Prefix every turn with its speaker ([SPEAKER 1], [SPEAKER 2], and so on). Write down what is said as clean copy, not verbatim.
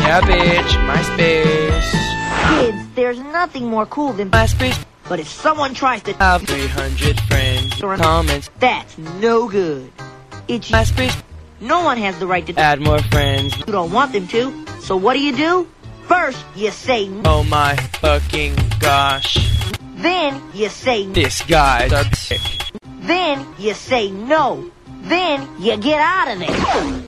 [SPEAKER 1] Yeah, bitch. MySpace.
[SPEAKER 2] Kids, there's nothing more cool than
[SPEAKER 1] MySpace.
[SPEAKER 2] but if someone tries to
[SPEAKER 1] Have 300 friends. Comments.
[SPEAKER 2] that's no good. It's
[SPEAKER 1] MySpace.
[SPEAKER 2] no one has the right to
[SPEAKER 1] Add more friends.
[SPEAKER 2] you don't want them to. So what do? First, you say
[SPEAKER 1] Oh my fucking gosh.
[SPEAKER 2] then you say
[SPEAKER 1] This guy's a sick.
[SPEAKER 2] then you say no. Then you get out of there.